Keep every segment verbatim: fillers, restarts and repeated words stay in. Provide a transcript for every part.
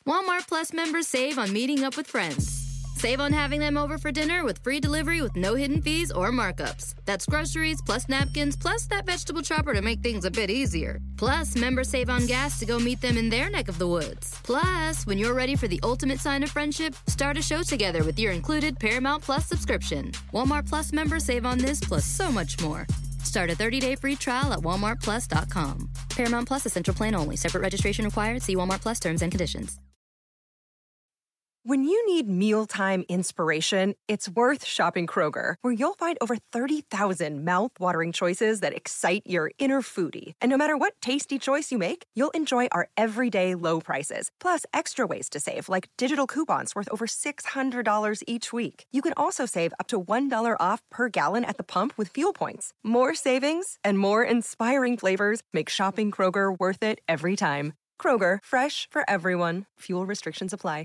Walmart Plus members save on meeting up with friends. Save on having them over for dinner with free delivery with no hidden fees or markups. That's groceries, plus napkins, plus that vegetable chopper to make things a bit easier. Plus, members save on gas to go meet them in their neck of the woods. Plus, when you're ready for the ultimate sign of friendship, start a show together with your included Paramount Plus subscription. Walmart Plus members save on this plus so much more. Start a thirty-day free trial at walmart plus dot com. Paramount Plus Essential Plan only. Separate registration required. See Walmart Plus terms and conditions. When you need mealtime inspiration, it's worth shopping Kroger, where you'll find over thirty thousand mouth-watering choices that excite your inner foodie. And no matter what tasty choice you make, you'll enjoy our everyday low prices, plus extra ways to save, like digital coupons worth over six hundred dollars each week. You can also save up to one dollar off per gallon at the pump with fuel points. More savings and more inspiring flavors make shopping Kroger worth it every time. Kroger, fresh for everyone. Fuel restrictions apply.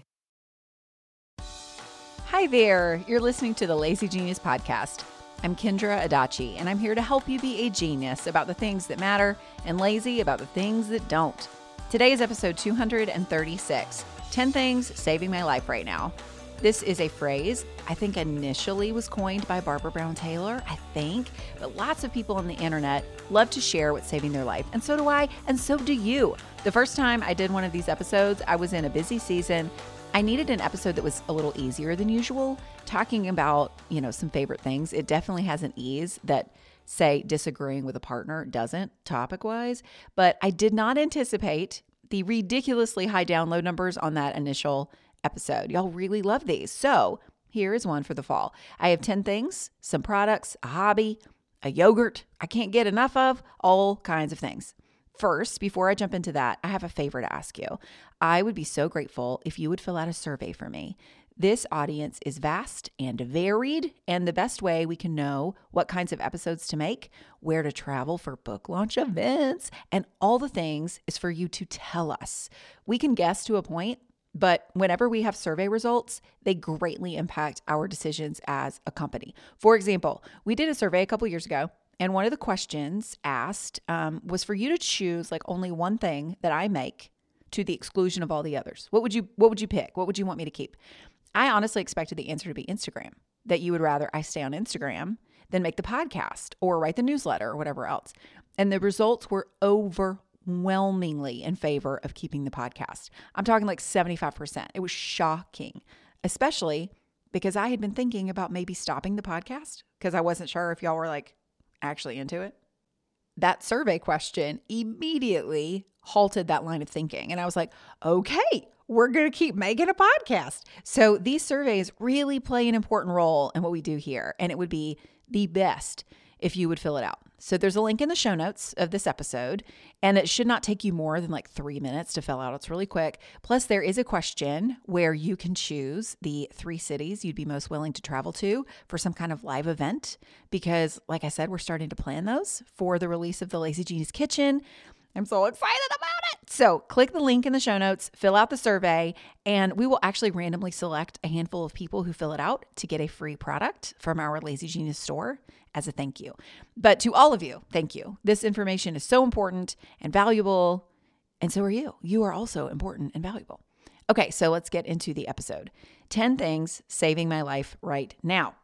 Hi there, you're listening to the Lazy Genius Podcast. I'm Kendra Adachi, and I'm here to help you be a genius about the things that matter and lazy about the things that don't. Today is episode two hundred thirty-six, ten Things Saving My Life Right Now. This is a phrase I think initially was coined by Barbara Brown Taylor, I think, but lots of people on the internet love to share what's saving their life, and so do I, and so do you. The first time I did one of these episodes, I was in a busy season. I needed an episode that was a little easier than usual, talking about, you know, some favorite things. It definitely has an ease that, say, disagreeing with a partner doesn't topic-wise, but I did not anticipate the ridiculously high download numbers on that initial episode. Y'all really love these. So here is one for the fall. I have ten things, some products, a hobby, a yogurt I can't get enough of, all kinds of things. First, before I jump into that, I have a favor to ask you. I would be so grateful if you would fill out a survey for me. This audience is vast and varied, and the best way we can know what kinds of episodes to make, where to travel for book launch events, and all the things is for you to tell us. We can guess to a point, but whenever we have survey results, they greatly impact our decisions as a company. For example, we did a survey a couple years ago, and one of the questions asked um, was for you to choose like only one thing that I make to the exclusion of all the others. What would you What would you pick? What would you want me to keep? I honestly expected the answer to be Instagram, that you would rather I stay on Instagram than make the podcast or write the newsletter or whatever else. And the results were overwhelmingly in favor of keeping the podcast. I'm talking like seventy-five percent. It was shocking, especially because I had been thinking about maybe stopping the podcast because I wasn't sure if y'all were like, actually into it. That survey question immediately halted that line of thinking. And I was like, okay, we're going to keep making a podcast. So these surveys really play an important role in what we do here. And it would be the best if you would fill it out. So there's a link in the show notes of this episode, and it should not take you more than like three minutes to fill out. It's really quick. Plus, there is a question where you can choose the three cities you'd be most willing to travel to for some kind of live event. Because like I said, we're starting to plan those for the release of the Lazy Genius Kitchen. I'm so excited about it. So click the link in the show notes, fill out the survey, and we will actually randomly select a handful of people who fill it out to get a free product from our Lazy Genius store as a thank you. But to all of you, thank you. This information is so important and valuable, and so are you. You are also important and valuable. Okay, so let's get into the episode. ten things saving my life right now.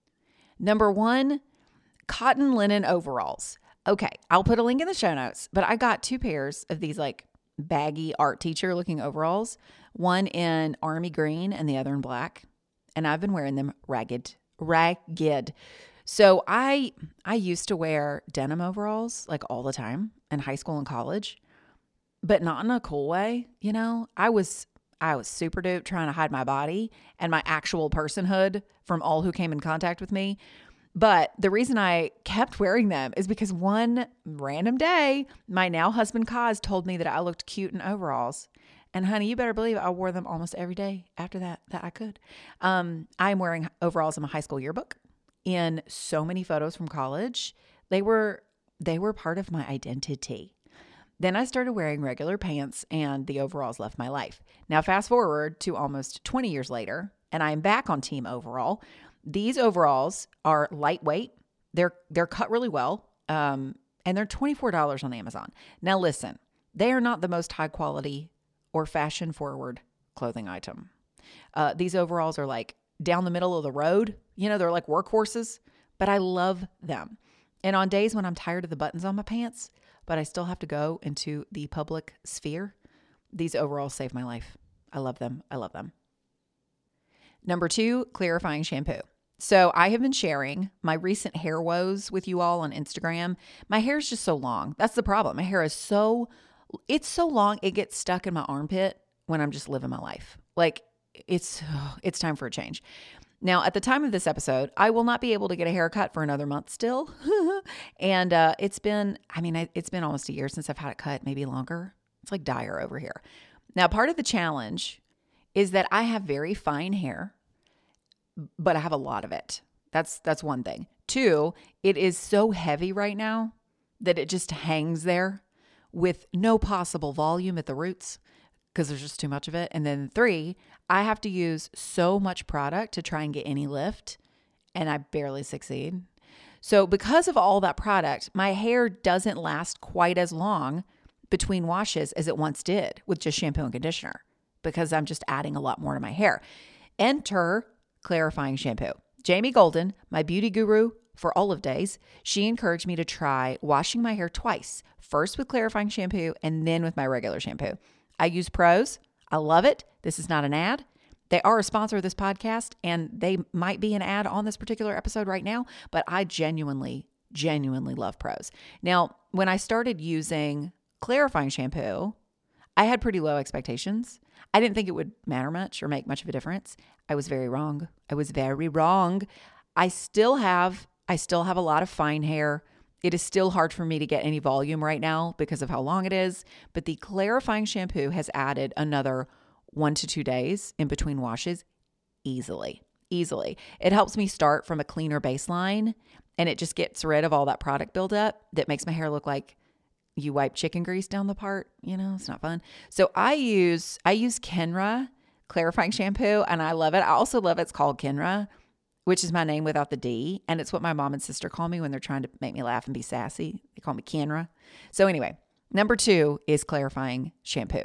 Number one, cotton linen overalls. Okay, I'll put a link in the show notes, but I got two pairs of these like baggy art teacher looking overalls, one in army green and the other in black. And I've been wearing them ragged, ragged. So I, I used to wear denim overalls like all the time in high school and college, but not in a cool way. You know, I was, I was super dupe trying to hide my body and my actual personhood from all who came in contact with me. But the reason I kept wearing them is because one random day, my now husband Kaz told me that I looked cute in overalls. And honey, you better believe I wore them almost every day after that, that I could. Um, I'm wearing overalls in my high school yearbook in so many photos from college. They were, they were part of my identity. Then I started wearing regular pants and the overalls left my life. Now fast forward to almost twenty years later, and I'm back on team overall. These overalls are lightweight. They're they're cut really well, um, and they're twenty-four dollars on Amazon. Now listen, they are not the most high quality or fashion forward clothing item. Uh, these overalls are like down the middle of the road. You know, they're like workhorses, but I love them. And on days when I'm tired of the buttons on my pants, but I still have to go into the public sphere, these overalls save my life. I love them. I love them. Number two, clarifying shampoo. So I have been sharing my recent hair woes with you all on Instagram. My hair is just so long. That's the problem. My hair is so, it's so long, it gets stuck in my armpit when I'm just living my life. Like it's, oh, it's time for a change. Now, at the time of this episode, I will not be able to get a haircut for another month still. and uh, it's been, I mean, it's been almost a year since I've had it cut, maybe longer. It's like dire over here. Now, part of the challenge is that I have very fine hair, but I have a lot of it. That's that's one thing. Two, it is so heavy right now that it just hangs there with no possible volume at the roots because there's just too much of it. And then three, I have to use so much product to try and get any lift, and I barely succeed. So because of all that product, my hair doesn't last quite as long between washes as it once did with just shampoo and conditioner because I'm just adding a lot more to my hair. Enter clarifying shampoo. Jamie Golden, my beauty guru for all of days, she encouraged me to try washing my hair twice, first with clarifying shampoo and then with my regular shampoo. I use Prose. I love it. This is not an ad. They are a sponsor of this podcast, and they might be an ad on this particular episode right now, but I genuinely, genuinely love Prose. Now, when I started using clarifying shampoo, I had pretty low expectations. I didn't think it would matter much or make much of a difference. I was very wrong. I was very wrong. I still have, I still have a lot of fine hair. It is still hard for me to get any volume right now because of how long it is, but the clarifying shampoo has added another one to two days in between washes easily, easily. It helps me start from a cleaner baseline, and it just gets rid of all that product buildup that makes my hair look like you wipe chicken grease down the part. You know, it's not fun. So I use, I use Kenra clarifying shampoo, and I love it. I also love it's called Kenra, which is my name without the D. And it's what my mom and sister call me when they're trying to make me laugh and be sassy. They call me Kenra. So anyway, number two is clarifying shampoo.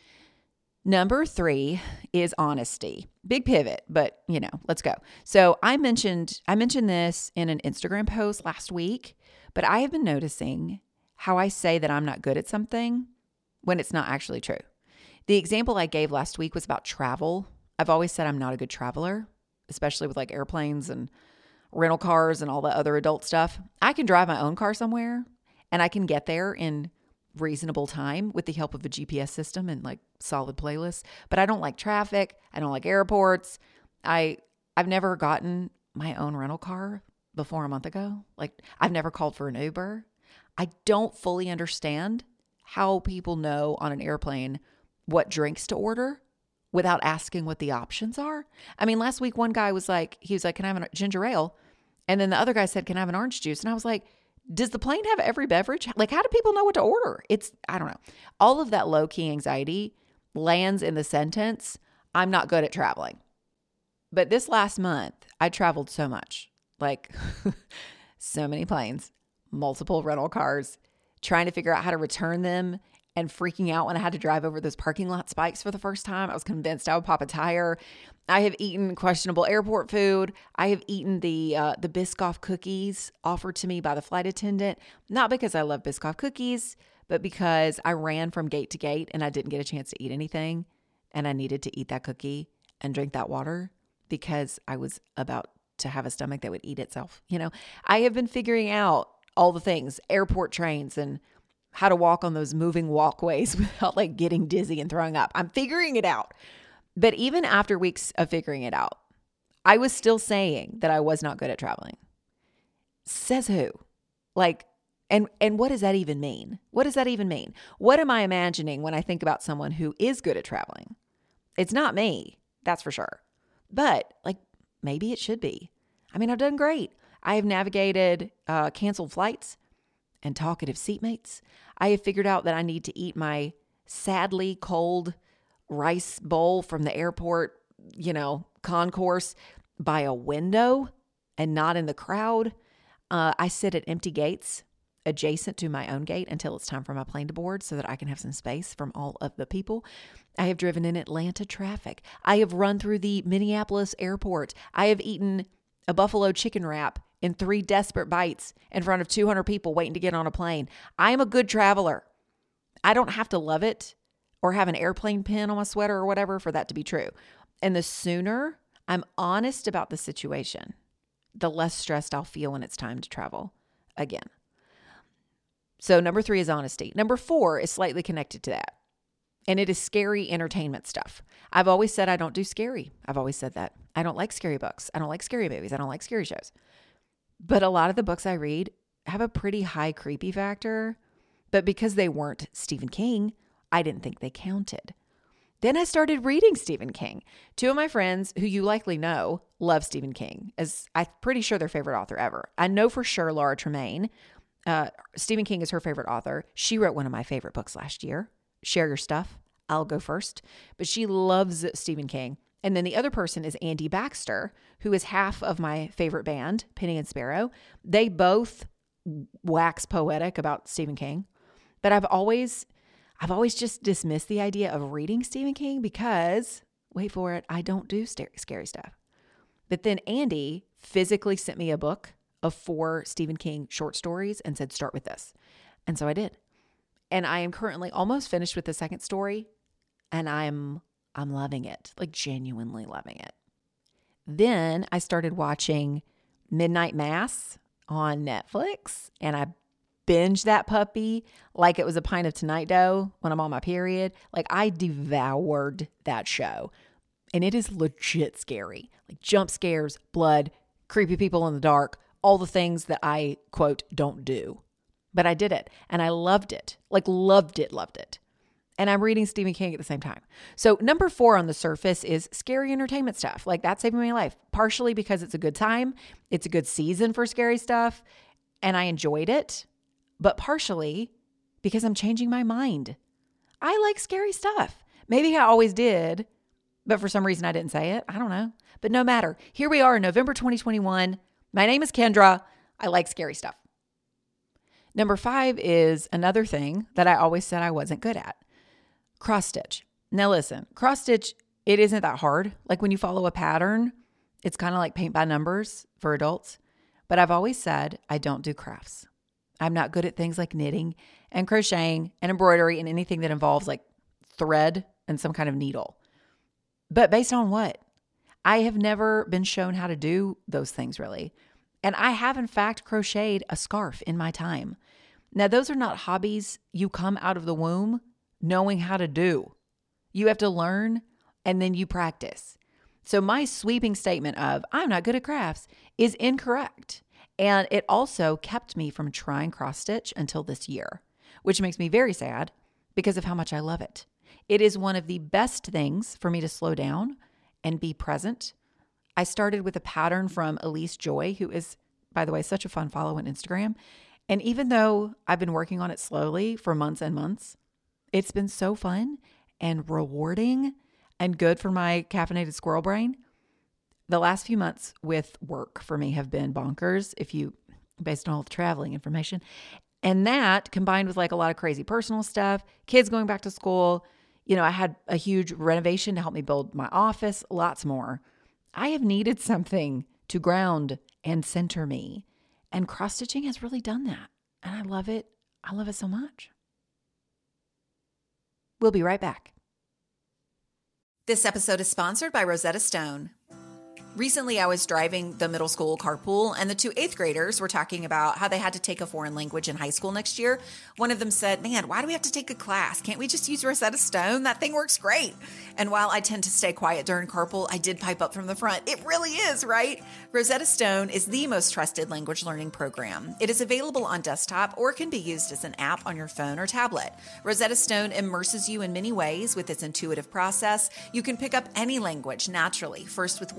Number three is honesty. Big pivot, but you know, let's go. So I mentioned, I mentioned this in an Instagram post last week, but I have been noticing how I say that I'm not good at something when it's not actually true. The example I gave last week was about travel. I've always said I'm not a good traveler, especially with like airplanes and rental cars and all the other adult stuff. I can drive my own car somewhere and I can get there in reasonable time with the help of a G P S system and like solid playlists, but I don't like traffic. I don't like airports. I, I've never gotten my own rental car before a month ago. Like I've never called for an Uber. I don't fully understand how people know on an airplane what drinks to order without asking what the options are. I mean, last week, one guy was like, he was like, can I have a ginger ale? And then the other guy said, can I have an orange juice? And I was like, does the plane have every beverage? Like, how do people know what to order? It's, I don't know. All of that low-key anxiety lands in the sentence, I'm not good at traveling. But this last month, I traveled so much, like so many planes, multiple rental cars, trying to figure out how to return them and freaking out when I had to drive over those parking lot spikes for the first time. I was convinced I would pop a tire. I have eaten questionable airport food. I have eaten the uh, the Biscoff cookies offered to me by the flight attendant, not because I love Biscoff cookies, but because I ran from gate to gate and I didn't get a chance to eat anything, and I needed to eat that cookie and drink that water because I was about to have a stomach that would eat itself. You know, I have been figuring out all the things, airport trains and how to walk on those moving walkways without like getting dizzy and throwing up. I'm figuring it out. But even after weeks of figuring it out, I was still saying that I was not good at traveling. Says who? Like, and, and what does that even mean? What does that even mean? What am I imagining when I think about someone who is good at traveling? It's not me, that's for sure. But like, maybe it should be. I mean, I've done great. I have navigated uh, canceled flights and talkative seatmates. I have figured out that I need to eat my sadly cold rice bowl from the airport, you know, concourse by a window and not in the crowd. Uh, I sit at empty gates adjacent to my own gate until it's time for my plane to board so that I can have some space from all of the people. I have driven in Atlanta traffic. I have run through the Minneapolis airport. I have eaten a buffalo chicken wrap in three desperate bites in front of two hundred people waiting to get on a plane. I am a good traveler. I don't have to love it or have an airplane pin on my sweater or whatever for that to be true. And the sooner I'm honest about the situation, the less stressed I'll feel when it's time to travel again. So number three is honesty. Number four is slightly connected to that. And it is scary entertainment stuff. I've always said I don't do scary. I've always said that. I don't like scary books. I don't like scary movies. I don't like scary shows. But a lot of the books I read have a pretty high creepy factor. But because they weren't Stephen King, I didn't think they counted. Then I started reading Stephen King. Two of my friends, who you likely know, love Stephen King, as I'm pretty sure their favorite author ever. I know for sure Laura Tremaine, uh, Stephen King is her favorite author. She wrote one of my favorite books last year, Share Your Stuff. I'll go first. But she loves Stephen King. And then the other person is Andy Baxter, who is half of my favorite band, Penny and Sparrow. They both wax poetic about Stephen King. But I've always... I've always just dismissed the idea of reading Stephen King because, wait for it, I don't do scary stuff. But then Andy physically sent me a book of four Stephen King short stories and said, start with this. And so I did. And I am currently almost finished with the second story, and I'm I'm loving it, like genuinely loving it. Then I started watching Midnight Mass on Netflix, and I binge that puppy like it was a pint of Tonight Dough when I'm on my period. Like I devoured that show, and it is legit scary. Like jump scares, blood, creepy people in the dark, all the things that I, quote, don't do. But I did it, and I loved it. Like loved it, loved it. And I'm reading Stephen King at the same time. So number four on the surface is scary entertainment stuff. Like that's saving my life, partially because it's a good time. It's a good season for scary stuff, and I enjoyed it. But partially because I'm changing my mind. I like scary stuff. Maybe I always did, but for some reason I didn't say it. I don't know. But no matter. Here we are in November twenty twenty-one. My name is Kendra. I like scary stuff. Number five is another thing that I always said I wasn't good at. Cross stitch. Now listen, cross stitch, it isn't that hard. Like when you follow a pattern, it's kind of like paint by numbers for adults. But I've always said I don't do crafts. I'm not good at things like knitting and crocheting and embroidery and anything that involves like thread and some kind of needle. But based on what? I have never been shown how to do those things really. And I have in fact crocheted a scarf in my time. Now those are not hobbies you come out of the womb knowing how to do. You have to learn and then you practice. So my sweeping statement of I'm not good at crafts is incorrect. And it also kept me from trying cross stitch until this year, which makes me very sad because of how much I love it. It is one of the best things for me to slow down and be present. I started with a pattern from Elise Joy, who is, by the way, such a fun follow on Instagram. And even though I've been working on it slowly for months and months, it's been so fun and rewarding and good for my caffeinated squirrel brain. The last few months with work for me have been bonkers, if you, based on all the traveling information. And that combined with like a lot of crazy personal stuff, kids going back to school, you know, I had a huge renovation to help me build my office, lots more. I have needed something to ground and center me. And cross stitching has really done that. And I love it. I love it so much. We'll be right back. This episode is sponsored by Rosetta Stone. Recently, I was driving the middle school carpool, and the two eighth graders were talking about how they had to take a foreign language in high school next year. One of them said, man, why do we have to take a class? Can't we just use Rosetta Stone? That thing works great. And while I tend to stay quiet during carpool, I did pipe up from the front. It really is, right? Rosetta Stone is the most trusted language learning program. It is available on desktop or can be used as an app on your phone or tablet. Rosetta Stone immerses you in many ways with its intuitive process. You can pick up any language naturally, first with words,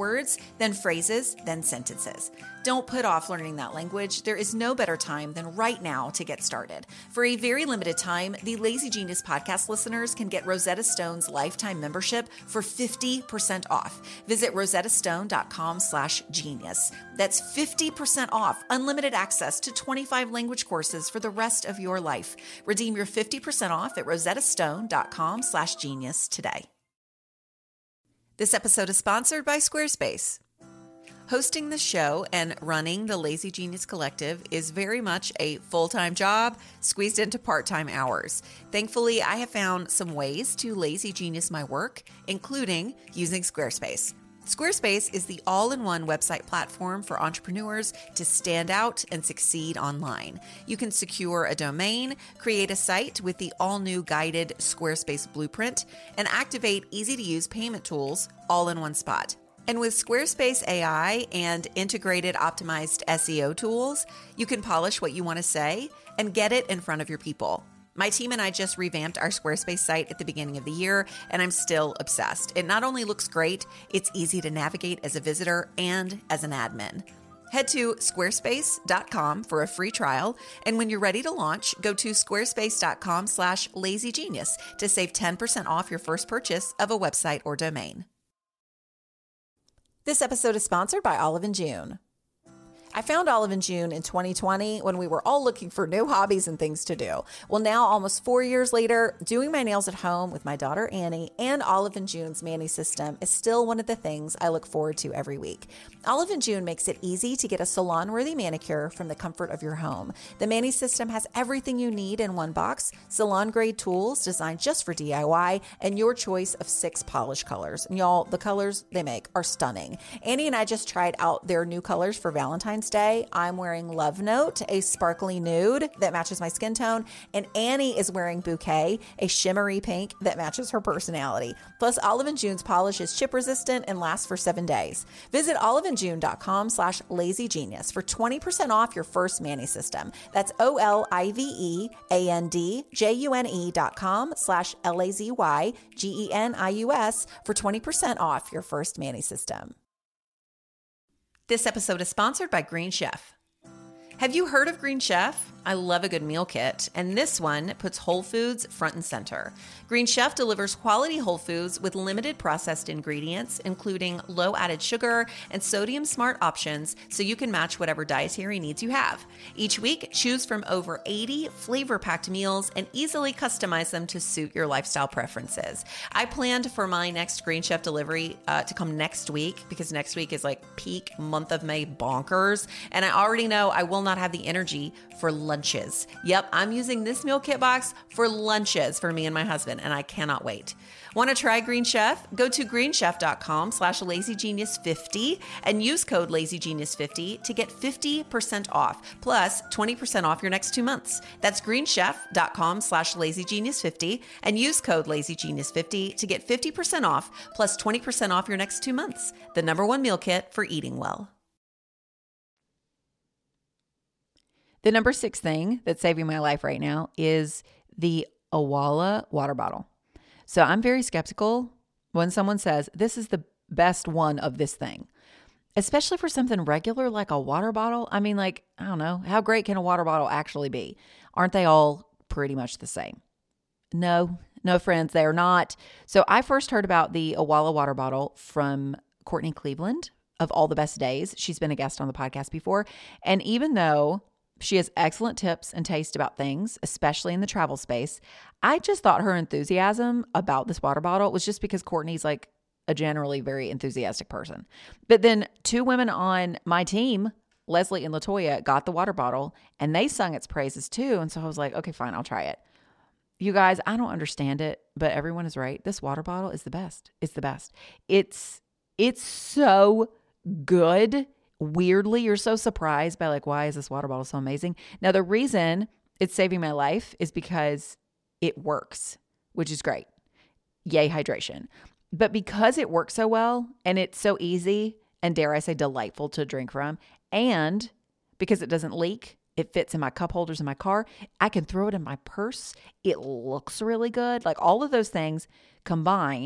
then phrases, then sentences. Don't put off learning that language. There is no better time than right now to get started. For a very limited time, the Lazy Genius podcast listeners can get Rosetta Stone's lifetime membership for fifty percent off. Visit rosettastone.com slash genius. That's fifty percent off, unlimited access to twenty-five language courses for the rest of your life. Redeem your fifty percent off at rosettastone.com slash genius today. This episode is sponsored by Squarespace. Hosting the show and running the Lazy Genius Collective is very much a full-time job squeezed into part-time hours. Thankfully, I have found some ways to Lazy Genius my work, including using Squarespace. Squarespace is the all-in-one website platform for entrepreneurs to stand out and succeed online. You can secure a domain, create a site with the all-new guided Squarespace blueprint, and activate easy-to-use payment tools all in one spot. And with Squarespace A I and integrated optimized S E O tools, you can polish what you want to say and get it in front of your people. My team and I just revamped our Squarespace site at the beginning of the year, and I'm still obsessed. It not only looks great, it's easy to navigate as a visitor and as an admin. Head to squarespace dot com for a free trial, and when you're ready to launch, go to squarespace.com slash lazygenius to save ten percent off your first purchase of a website or domain. This episode is sponsored by Olive and June. I found Olive and June in twenty twenty when we were all looking for new hobbies and things to do. Well, now almost four years later, doing my nails at home with my daughter Annie and Olive and June's Mani system is still one of the things I look forward to every week. Olive and June makes it easy to get a salon-worthy manicure from the comfort of your home. The Mani system has everything you need in one box, salon-grade tools designed just for D I Y, and your choice of six polish colors. And y'all, the colors they make are stunning. Annie and I just tried out their new colors for Valentine's Day. I'm wearing Love Note, a sparkly nude that matches my skin tone, and Annie is wearing Bouquet, a shimmery pink that matches her personality. Plus, Olive and June's polish is chip resistant and lasts for seven days. Visit oliveandjune.com slash lazygenius for twenty percent off your first Mani system. That's O-L-I-V-E-A-N-D-J-U-N-E dot com slash L-A-Z-Y-G-E-N-I-U-S for twenty percent off your first Mani system. This episode is sponsored by Green Chef. Have you heard of Green Chef? I love a good meal kit, and this one puts whole foods front and center. Green Chef delivers quality whole foods with limited processed ingredients, including low added sugar and sodium smart options, so you can match whatever dietary needs you have. Each week, choose from over eighty flavor-packed meals and easily customize them to suit your lifestyle preferences. I planned for my next Green Chef delivery uh, to come next week, because next week is like peak month of May bonkers, and I already know I will not have the energy for lunches. Yep, I'm using this meal kit box for lunches for me and my husband, and I cannot wait. Want to try Green Chef? Go to greenchef.com slash lazygenius50 and use code lazygenius fifty to get fifty percent off, plus twenty percent off your next two months. That's greenchef.com slash lazygenius50 and use code lazygenius fifty to get fifty percent off, plus twenty percent off your next two months. The number one meal kit for eating well. The number six thing that's saving my life right now is the Owala water bottle. So I'm very skeptical when someone says this is the best one of this thing, especially for something regular like a water bottle. I mean, like, I don't know, how great can a water bottle actually be? Aren't they all pretty much the same? No, no, friends, they are not. So I first heard about the Owala water bottle from Courtney Cleveland of All the Best Days. She's been a guest on the podcast before. And even though she has excellent tips and taste about things, especially in the travel space, I just thought her enthusiasm about this water bottle was just because Courtney's like a generally very enthusiastic person. But then two women on my team, Leslie and Latoya, got the water bottle and they sung its praises too. And so I was like, okay, fine, I'll try it. You guys, I don't understand it, but everyone is right. This water bottle is the best. It's the best. It's, it's so good. Weirdly, you're so surprised by like, why is this water bottle so amazing? Now, the reason it's saving my life is because it works, which is great. Yay, hydration. But because it works so well and it's so easy and dare I say delightful to drink from, and because it doesn't leak, it fits in my cup holders in my car, I can throw it in my purse. It looks really good. Like all of those things combined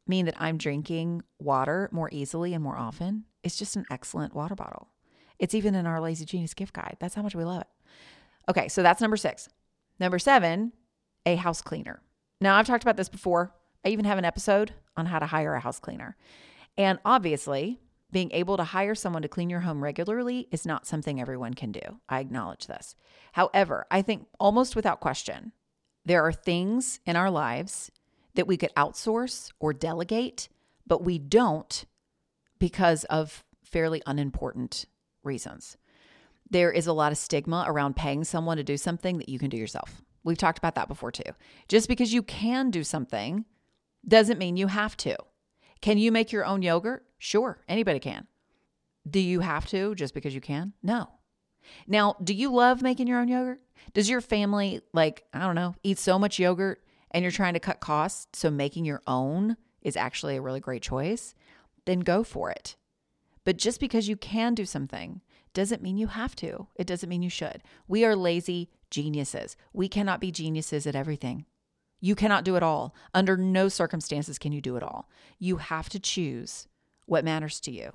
mean that I'm drinking water more easily and more often. It's just an excellent water bottle. It's even in our Lazy Genius gift guide. That's how much we love it. Okay, so that's number six. Number seven, a house cleaner. Now, I've talked about this before. I even have an episode on how to hire a house cleaner. And obviously, being able to hire someone to clean your home regularly is not something everyone can do. I acknowledge this. However, I think almost without question, there are things in our lives that we could outsource or delegate, but we don't because of fairly unimportant reasons. There is a lot of stigma around paying someone to do something that you can do yourself. We've talked about that before too. Just because you can do something doesn't mean you have to. Can you make your own yogurt? Sure, anybody can. Do you have to just because you can? No. Now, do you love making your own yogurt? Does your family, like, I don't know, eat so much yogurt and you're trying to cut costs, so making your own is actually a really great choice? Then go for it. But just because you can do something doesn't mean you have to. It doesn't mean you should. We are lazy geniuses. We cannot be geniuses at everything. You cannot do it all. Under no circumstances can you do it all. You have to choose what matters to you.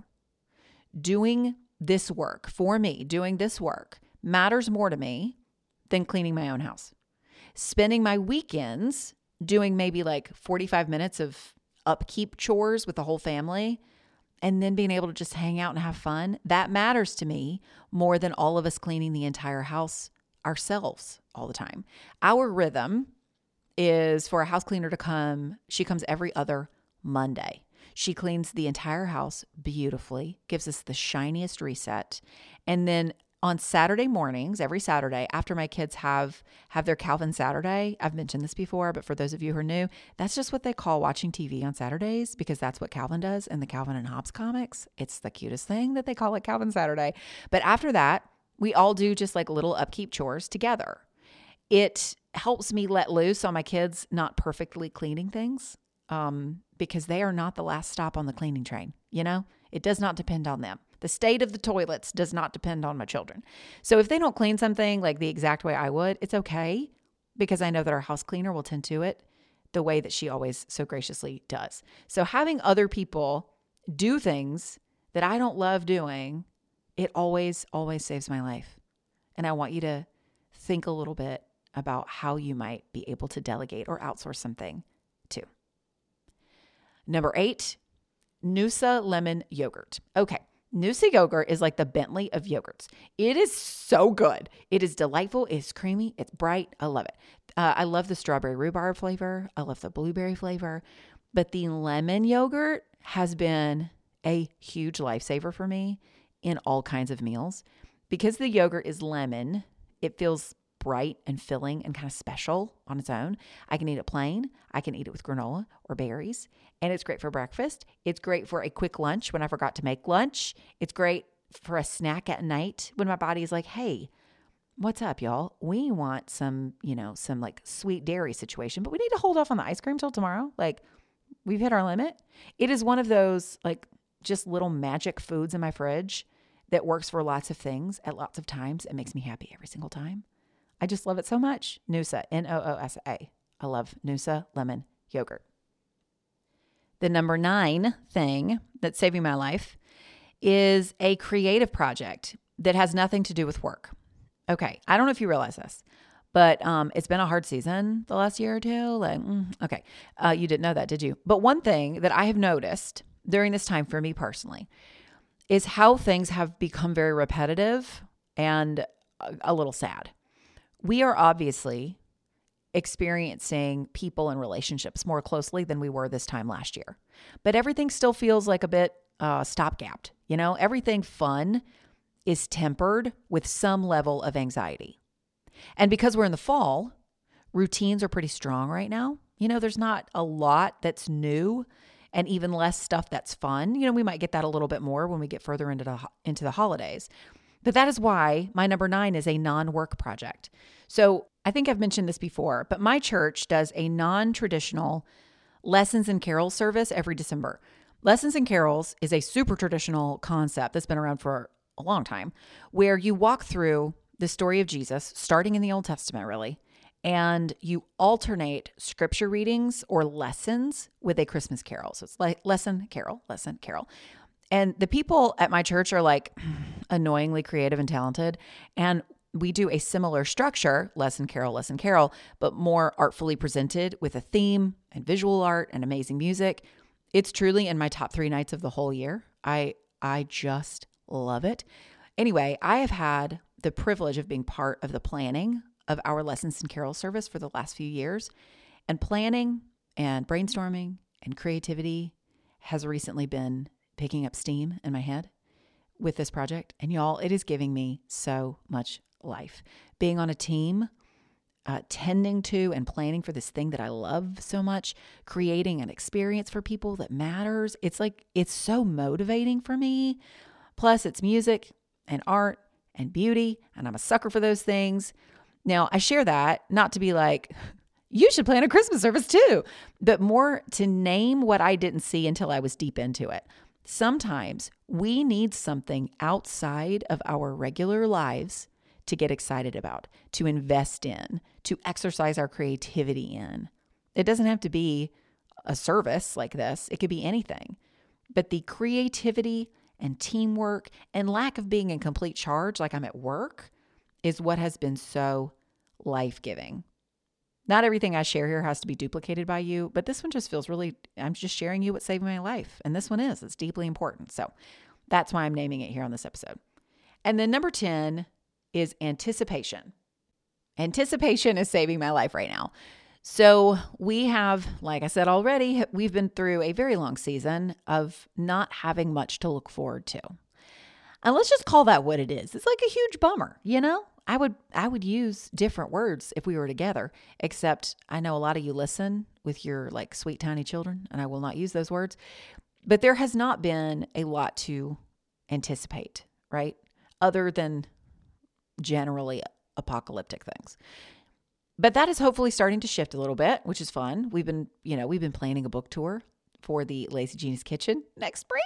Doing this work, for me, doing this work matters more to me than cleaning my own house. Spending my weekends doing maybe like forty-five minutes of upkeep chores with the whole family and then being able to just hang out and have fun, that matters to me more than all of us cleaning the entire house ourselves all the time. Our rhythm is for a house cleaner to come. She comes every other Monday. She cleans the entire house beautifully, gives us the shiniest reset. And then on Saturday mornings, every Saturday, after my kids have have their Calvin Saturday, I've mentioned this before, but for those of you who are new, that's just what they call watching T V on Saturdays, because that's what Calvin does in the Calvin and Hobbes comics. It's the cutest thing that they call it Calvin Saturday. But after that, we all do just like little upkeep chores together. It helps me let loose on my kids not perfectly cleaning things, um, because they are not the last stop on the cleaning train. You know, it does not depend on them. The state of the toilets does not depend on my children. So if they don't clean something like the exact way I would, it's okay, because I know that our house cleaner will tend to it the way that she always so graciously does. So having other people do things that I don't love doing, it always, always saves my life. And I want you to think a little bit about how you might be able to delegate or outsource something too. Number eight, Noosa lemon yogurt. Okay. Noosa yogurt is like the Bentley of yogurts. It is so good. It is delightful. It's creamy. It's bright. I love it. Uh, I love the strawberry rhubarb flavor. I love the blueberry flavor. But the lemon yogurt has been a huge lifesaver for me in all kinds of meals. Because the yogurt is lemon, it feels bright and filling and kind of special on its own. I can eat it plain. I can eat it with granola or berries. And it's great for breakfast. It's great for a quick lunch when I forgot to make lunch. It's great for a snack at night when my body is like, hey, what's up, y'all? We want some, you know, some like sweet dairy situation, but we need to hold off on the ice cream till tomorrow. Like, we've hit our limit. It is one of those like just little magic foods in my fridge that works for lots of things at lots of times. It makes me happy every single time. I just love it so much. Noosa, N O O S A. I love Noosa lemon yogurt. The number nine thing that's saving my life is a creative project that has nothing to do with work. Okay, I don't know if you realize this, but um, it's been a hard season the last year or two. Like, mm, okay, uh, you didn't know that, did you? But one thing that I have noticed during this time for me personally is how things have become very repetitive and a, a little sad. We are obviously experiencing people and relationships more closely than we were this time last year. But everything still feels like a bit uh, stopgapped. You know, everything fun is tempered with some level of anxiety. And because we're in the fall, routines are pretty strong right now. You know, there's not a lot that's new and even less stuff that's fun. You know, we might get that a little bit more when we get further into the, into the holidays. But that is why my number nine is a non-work project. So I think I've mentioned this before, but my church does a non-traditional Lessons and Carols service every December. Lessons and Carols is a super traditional concept that's been around for a long time, where you walk through the story of Jesus, starting in the Old Testament, really, and you alternate scripture readings or lessons with a Christmas carol. So it's like lesson, carol, lesson, carol. And the people at my church are like annoyingly creative and talented. And we do a similar structure, lesson, carol, lesson, carol, but more artfully presented with a theme and visual art and amazing music. It's truly in my top three nights of the whole year. I I just love it. Anyway, I have had the privilege of being part of the planning of our Lessons and Carol service for the last few years. And planning and brainstorming and creativity has recently been picking up steam in my head with this project. And y'all, it is giving me so much life. Being on a team, uh, tending to and planning for this thing that I love so much, creating an experience for people that matters. It's like, it's so motivating for me. Plus, it's music and art and beauty, and I'm a sucker for those things. Now, I share that not to be like, you should plan a Christmas service too, but more to name what I didn't see until I was deep into it. Sometimes we need something outside of our regular lives to get excited about, to invest in, to exercise our creativity in. It doesn't have to be a service like this. It could be anything. But the creativity and teamwork and lack of being in complete charge like I'm at work is what has been so life-giving. Not everything I share here has to be duplicated by you, but this one just feels really, I'm just sharing you what's saving my life. And this one is, it's deeply important. So that's why I'm naming it here on this episode. And then number ten is anticipation. Anticipation is saving my life right now. So we have, like I said already, we've been through a very long season of not having much to look forward to. And let's just call that what it is. It's like a huge bummer, you know? I would I would use different words if we were together, except I know a lot of you listen with your like sweet tiny children, and I will not use those words. But there has not been a lot to anticipate, right? Other than generally apocalyptic things. But that is hopefully starting to shift a little bit, which is fun. We've been, you know, we've been planning a book tour for the Lazy Genius Kitchen next spring.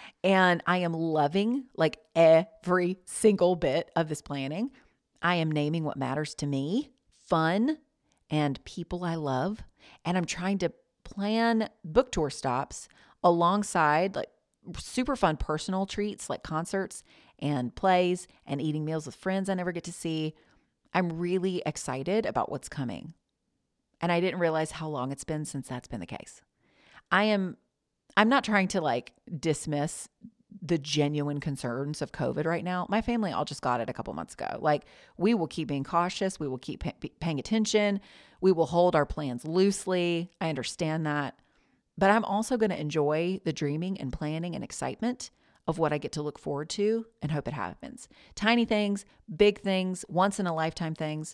And I am loving like every single bit of this planning. I am naming what matters to me, fun, and people I love. And I'm trying to plan book tour stops alongside like super fun personal treats like concerts and plays and eating meals with friends I never get to see. I'm really excited about what's coming. And I didn't realize how long it's been since that's been the case. I am, I'm not trying to like dismiss the genuine concerns of COVID right now. My family all just got it a couple months ago. Like, we will keep being cautious. We will keep pay- paying attention. We will hold our plans loosely. I understand that. But I'm also going to enjoy the dreaming and planning and excitement of what I get to look forward to and hope it happens. Tiny things, big things, once in a lifetime things,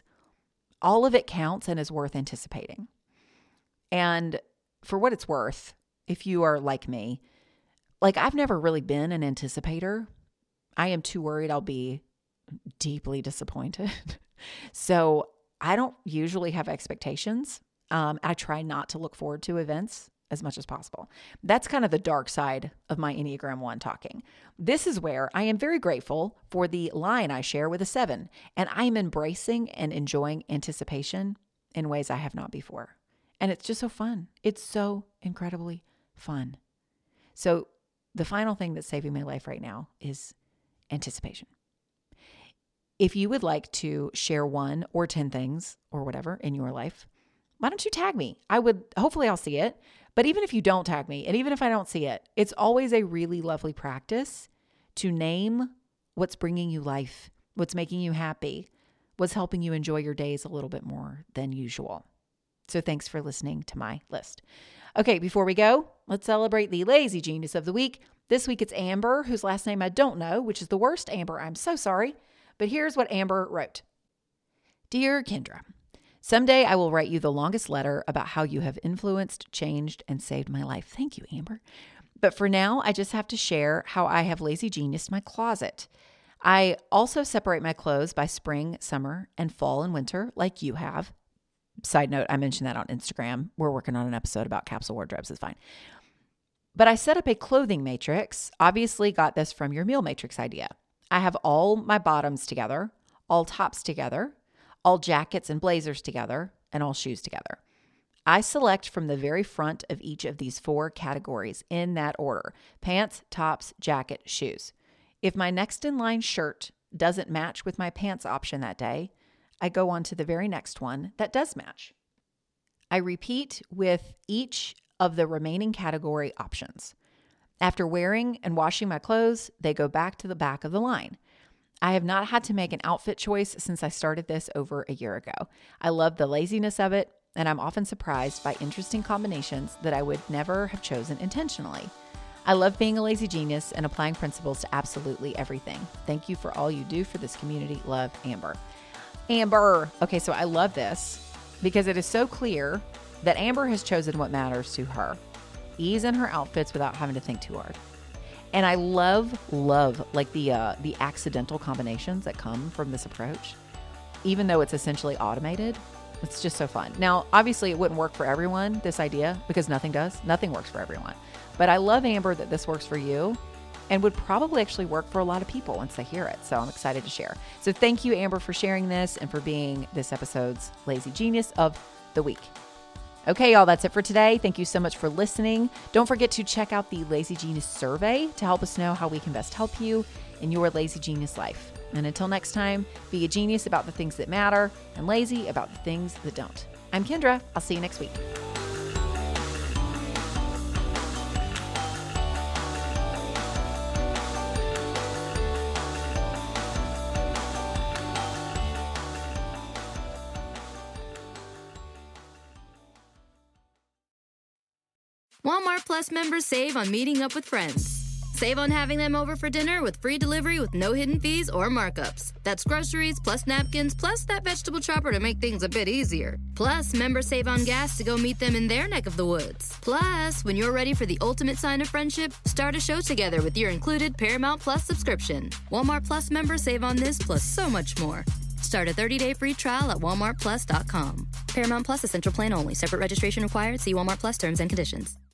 all of it counts and is worth anticipating. And for what it's worth, if you are like me, like I've never really been an anticipator. I am too worried I'll be deeply disappointed. So I don't usually have expectations. Um, I try not to look forward to events as much as possible. That's kind of the dark side of my Enneagram one talking. This is where I am very grateful for the line I share with a seven, and I'm embracing and enjoying anticipation in ways I have not before. And it's just so fun. It's so incredibly fun. So the final thing that's saving my life right now is anticipation. If you would like to share one or ten things or whatever in your life, why don't you tag me? I would, hopefully I'll see it. But even if you don't tag me, and even if I don't see it, it's always a really lovely practice to name what's bringing you life, what's making you happy, what's helping you enjoy your days a little bit more than usual. So thanks for listening to my list. Okay, before we go, let's celebrate the Lazy Genius of the week. This week it's Amber, whose last name I don't know, which is the worst. Amber, I'm so sorry. But here's what Amber wrote. Dear Kendra, someday I will write you the longest letter about how you have influenced, changed, and saved my life. Thank you, Amber. But for now, I just have to share how I have lazy geniused my closet. I also separate my clothes by spring, summer, and fall and winter like you have. Side note, I mentioned that on Instagram. We're working on an episode about capsule wardrobes. It's fine. But I set up a clothing matrix. Obviously got this from your meal matrix idea. I have all my bottoms together, all tops together, all jackets and blazers together, and all shoes together. I select from the very front of each of these four categories in that order: pants, tops, jacket, shoes. If my next in line shirt doesn't match with my pants option that day, I go on to the very next one that does match. I repeat with each of the remaining category options. After wearing and washing my clothes, they go back to the back of the line. I have not had to make an outfit choice since I started this over a year ago. I love the laziness of it, and I'm often surprised by interesting combinations that I would never have chosen intentionally. I love being a lazy genius and applying principles to absolutely everything. Thank you for all you do for this community. Love, Amber. Amber. Okay, so I love this because it is so clear that Amber has chosen what matters to her. Ease in her outfits without having to think too hard. And I love, love like the uh, the accidental combinations that come from this approach. Even though it's essentially automated, it's just so fun. Now, obviously it wouldn't work for everyone, this idea, because nothing does. Nothing works for everyone. But I love, Amber, that this works for you and would probably actually work for a lot of people once they hear it. So I'm excited to share. So thank you, Amber, for sharing this and for being this episode's Lazy Genius of the Week. Okay, y'all, that's it for today. Thank you so much for listening. Don't forget to check out the Lazy Genius survey to help us know how we can best help you in your lazy genius life. And until next time, be a genius about the things that matter and lazy about the things that don't. I'm Kendra. I'll see you next week. Walmart Plus members save on meeting up with friends. Save on having them over for dinner with free delivery with no hidden fees or markups. That's groceries plus napkins plus that vegetable chopper to make things a bit easier. Plus, members save on gas to go meet them in their neck of the woods. Plus, when you're ready for the ultimate sign of friendship, start a show together with your included Paramount Plus subscription. Walmart Plus members save on this plus so much more. Start a thirty-day free trial at walmart plus dot com. Paramount Plus Essential Plan only. Separate registration required. See Walmart Plus terms and conditions.